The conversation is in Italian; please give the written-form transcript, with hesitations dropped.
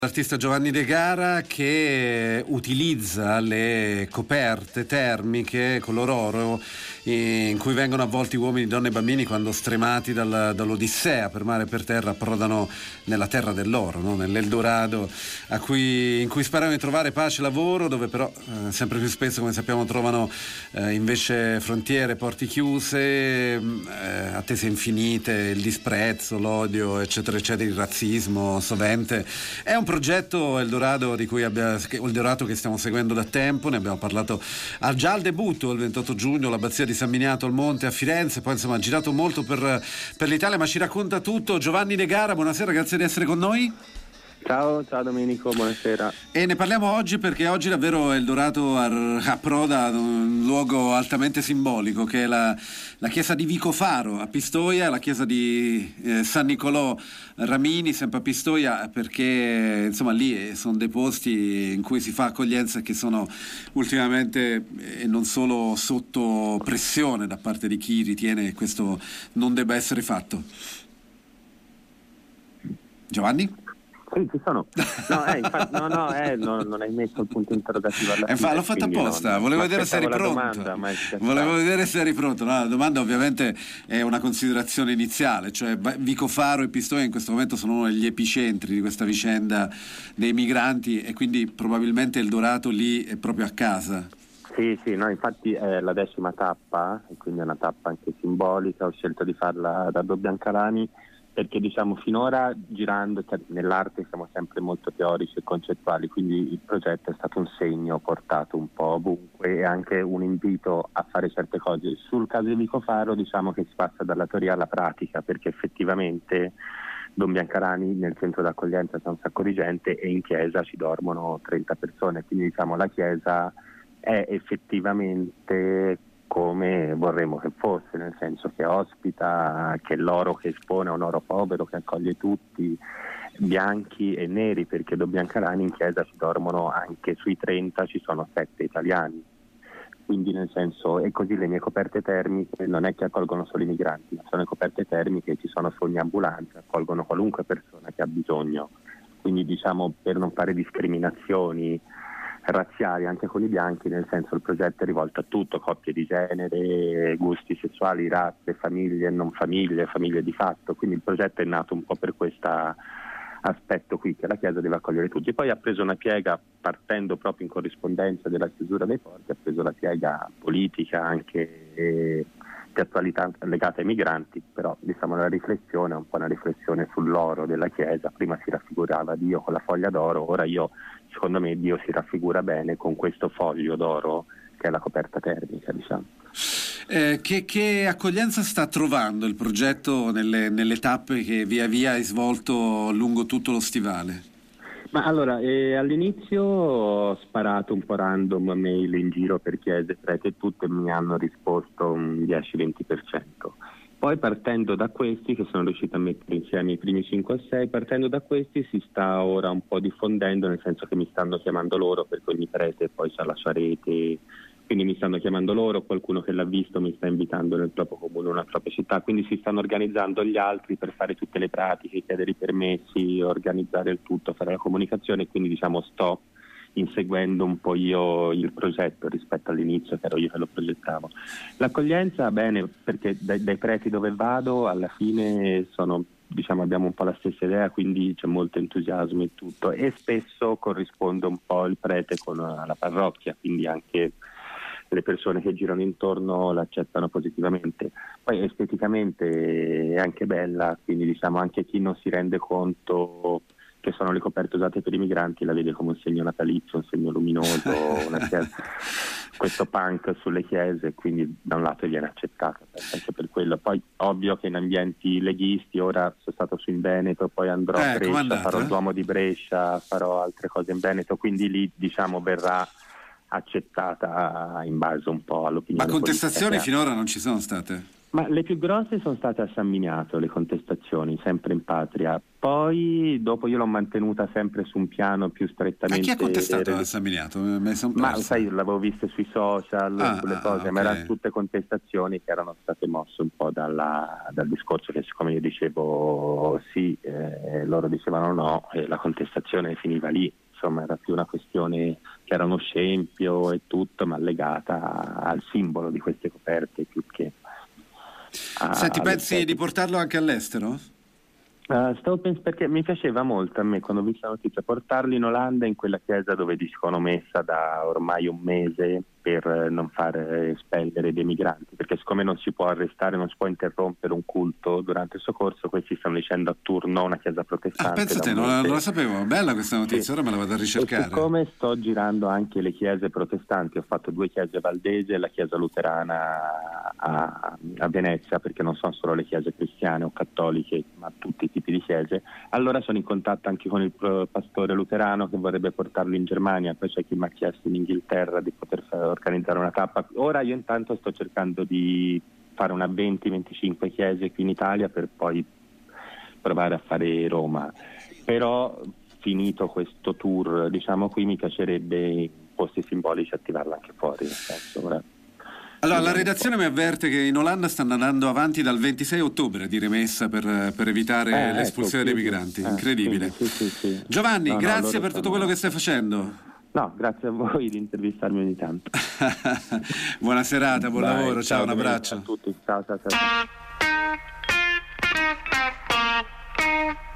L'artista Giovanni De Gara che utilizza le coperte termiche color oro in cui vengono avvolti uomini, donne e bambini quando stremati dall'Odissea per mare e per terra approdano nella terra dell'oro, no? Nell'Eldorado in cui sperano di trovare pace e lavoro, dove però sempre più spesso, come sappiamo, trovano invece frontiere, porti chiuse, attese infinite, il disprezzo, l'odio, eccetera eccetera, il razzismo sovente. È un progetto Eldorado Eldorado che stiamo seguendo da tempo, ne abbiamo parlato già al debutto il 28 giugno all'Abbazia di San Miniato al Monte a Firenze, poi insomma ha girato molto per l'Italia, ma ci racconta tutto. Giovanni De Gara, buonasera, grazie di essere con noi. Ciao Domenico, buonasera. E ne parliamo oggi perché oggi davvero Eldorado approda ad un luogo altamente simbolico che è la chiesa di Vicofaro a Pistoia, la chiesa di San Nicolò Ramini, sempre a Pistoia, perché insomma lì sono dei posti in cui si fa accoglienza e che sono ultimamente e non solo sotto pressione da parte di chi ritiene che questo non debba essere fatto. Giovanni? Sì, ci sono. Infatti, non hai messo il punto interrogativo alla fine. L'ho fatto apposta, volevo vedere se eri pronto. Volevo vedere se eri pronto. No, la domanda ovviamente è una considerazione iniziale, cioè Vicofaro e Pistoia in questo momento sono uno degli epicentri di questa vicenda dei migranti e quindi probabilmente Eldorado lì è proprio a casa. Sì, no, infatti è la 10ª tappa, e quindi è una tappa anche simbolica. Ho scelto di farla da Dobbiancalani perché diciamo finora girando nell'arte siamo sempre molto teorici e concettuali, quindi il progetto è stato un segno portato un po' ovunque e anche un invito a fare certe cose. Sul caso di Vicofaro diciamo che si passa dalla teoria alla pratica, perché effettivamente Don Biancarani nel centro d'accoglienza c'è un sacco di gente e in chiesa ci dormono 30 persone, quindi diciamo la chiesa è effettivamente come vorremmo che fosse, nel senso che ospita, che l'oro che espone è un oro povero che accoglie tutti, bianchi e neri, perché Don Biancarani in chiesa ci dormono anche sui 30, ci sono 7 italiani, quindi nel senso, e così le mie coperte termiche non è che accolgono solo i migranti, ma sono le coperte termiche, ci sono su ogni ambulanza, accolgono qualunque persona che ha bisogno, quindi diciamo per non fare discriminazioni razziali anche con i bianchi, nel senso il progetto è rivolto a tutto, coppie di genere, gusti sessuali, razze, famiglie, non famiglie, famiglie di fatto, quindi il progetto è nato un po' per questo aspetto qui, che la Chiesa deve accogliere tutti. Poi ha preso una piega, partendo proprio in corrispondenza della chiusura dei porti, ha preso la piega politica anche di attualità legata ai migranti, però diciamo la riflessione è un po' una riflessione sull'oro della Chiesa. Prima si raffigurava Dio con la foglia d'oro, ora secondo me Dio si raffigura bene con questo foglio d'oro che è la coperta termica, diciamo. Che accoglienza sta trovando il progetto nelle tappe che via via hai svolto lungo tutto lo stivale? Ma allora, all'inizio ho sparato un po' random mail in giro per chiese, preti e tutte mi hanno risposto un 10-20%. Poi partendo da questi, che sono riuscito a mettere insieme i primi 5 o 6, partendo da questi si sta ora un po' diffondendo, nel senso che mi stanno chiamando loro, perché ogni prete poi c'ha la sua rete, quindi mi stanno chiamando loro, qualcuno che l'ha visto mi sta invitando nel proprio comune, nella propria città, quindi si stanno organizzando gli altri per fare tutte le pratiche, chiedere i permessi, organizzare il tutto, fare la comunicazione, quindi diciamo sto inseguendo un po' io il progetto rispetto all'inizio che ero io che lo progettavo. L'accoglienza bene, perché dai preti dove vado alla fine abbiamo un po' la stessa idea, quindi c'è molto entusiasmo e tutto, e spesso corrisponde un po' il prete con la parrocchia, quindi anche le persone che girano intorno l'accettano positivamente. Poi esteticamente è anche bella, quindi diciamo anche chi non si rende conto che sono le coperte usate per i migranti la vede come un segno natalizio, un segno luminoso, questo punk sulle chiese, quindi da un lato viene accettato anche per quello. Poi ovvio che in ambienti leghisti, ora sono stato su in Veneto, poi andrò a Brescia, farò il Duomo di Brescia, farò altre cose in Veneto, quindi lì diciamo verrà accettata in base un po' all'opinione. Ma contestazioni politica. Finora non ci sono state? Ma le più grosse sono state a San Miniato, le contestazioni, sempre in patria. Poi dopo io l'ho mantenuta sempre su un piano più strettamente... chi ha contestato a San Miniato? Ma sai, l'avevo viste sui social, sulle cose, okay. ma erano tutte contestazioni che erano state mosse un po' dal discorso che, siccome io dicevo sì, loro dicevano no, e la contestazione finiva lì. Insomma, era più una questione che era uno scempio e tutto, ma legata al simbolo di queste coperte più che... Senti, pensi di portarlo anche all'estero? Stavo pensando, perché mi piaceva molto a me, quando ho visto la notizia, portarli in Olanda, in quella chiesa dove dicono messa da ormai un mese per non far espellere dei migranti, perché siccome non si può arrestare, non si può interrompere un culto durante il soccorso, questi stanno dicendo a turno una chiesa protestante. Pensa te, non la sapevo, bella questa notizia, sì. Ora me la vado a ricercare. E siccome sto girando anche le chiese protestanti, ho fatto 2 chiese valdesi e la chiesa luterana a Venezia, perché non sono solo le chiese cristiane o cattoliche, ma tutti i tipi di chiese, allora sono in contatto anche con il pastore luterano che vorrebbe portarlo in Germania, poi c'è chi mi ha chiesto in Inghilterra di poter organizzare una tappa. Ora io intanto sto cercando di fare una 20-25 chiese qui in Italia per poi provare a fare Roma, però finito questo tour, diciamo, qui mi piacerebbe in posti simbolici attivarla anche fuori, nel senso, ora... Allora, la redazione mi avverte che in Olanda stanno andando avanti dal 26 ottobre di rimessa per evitare l'espulsione dei migranti. Incredibile. Sì. Giovanni, grazie per tutto quello che stai facendo. No, grazie a voi di intervistarmi ogni tanto. Buona serata, buon lavoro, ciao, un domenica abbraccio. a tutti, ciao.